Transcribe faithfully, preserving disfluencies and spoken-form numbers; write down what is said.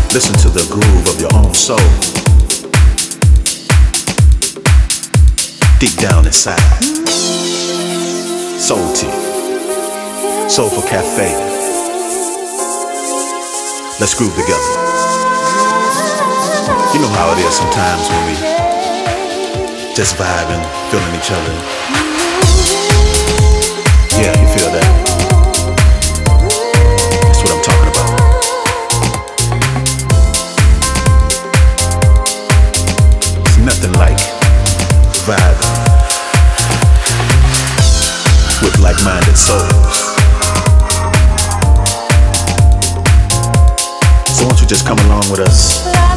Listen to the groove of your own soul. Deep down inside. Soul Tea. Soulful Cafe. Let's groove together. You know how it is sometimes when we just vibing, feeling each other. Yeah, you feel that? That's what I'm talking about. It's nothing like vibing with like-minded souls. So won't you just come along with us?